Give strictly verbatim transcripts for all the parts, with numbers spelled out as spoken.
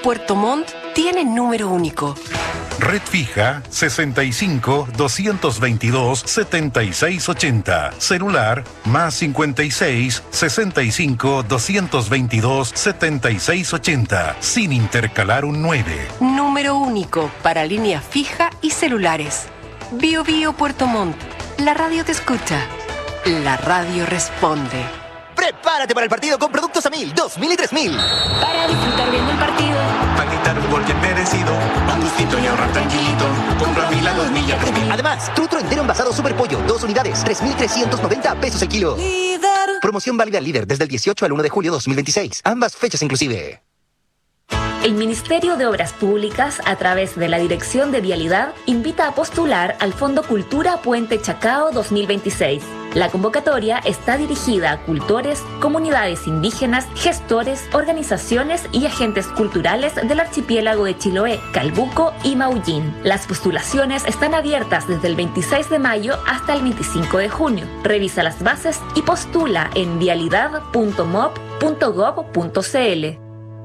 Puerto Montt tiene número único. Red fija sesenta y cinco, doscientos veintidós, setenta y seis ochenta. Celular más cincuenta y seis, sesenta y cinco, doscientos veintidós, setenta y seis ochenta. Sin intercalar un nueve. Número único para línea fija y celulares. Bio Bio Puerto Montt. La radio te escucha. La radio responde. Prepárate para el partido con productos a mil, dos mil y tres mil. Para disfrutar bien del partido. Para quitar un gol bien merecido. Un gustito y ahorrar tranquilito. Compra mil a dos mil y a tres mil. Además, trutro entero envasado Super Pollo, dos unidades, tres mil trescientos noventa pesos el kilo. Líder. Promoción válida al líder desde el dieciocho al uno de julio dos mil veintiséis. Ambas fechas inclusive. El Ministerio de Obras Públicas, a través de la Dirección de Vialidad, invita a postular al Fondo Cultura Puente Chacao dos mil veintiséis. La convocatoria está dirigida a cultores, comunidades indígenas, gestores, organizaciones y agentes culturales del archipiélago de Chiloé, Calbuco y Maullín. Las postulaciones están abiertas desde el veintiséis de mayo hasta el veinticinco de junio. Revisa las bases y postula en vialidad punto mop punto gob punto cl.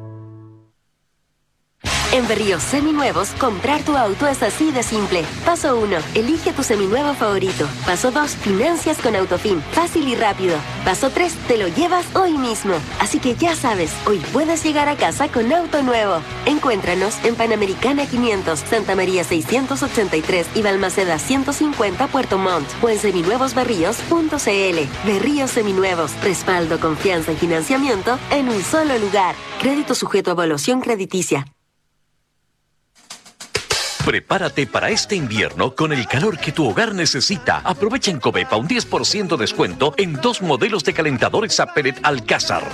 En Berríos Seminuevos, comprar tu auto es así de simple. Paso uno. Elige tu seminuevo favorito. Paso dos. Financias con Autofin. Fácil y rápido. Paso tres. Te lo llevas hoy mismo. Así que ya sabes, hoy puedes llegar a casa con auto nuevo. Encuéntranos en Panamericana quinientos, Santa María seiscientos ochenta y tres y Balmaceda ciento cincuenta Puerto Montt o en seminuevos berríos punto cl. Berríos Seminuevos. Respaldo, confianza y financiamiento en un solo lugar. Crédito sujeto a evaluación crediticia. Prepárate para este invierno con el calor que tu hogar necesita. Aprovecha en Covepa un diez por ciento descuento en dos modelos de calentadores a pellet Alcázar.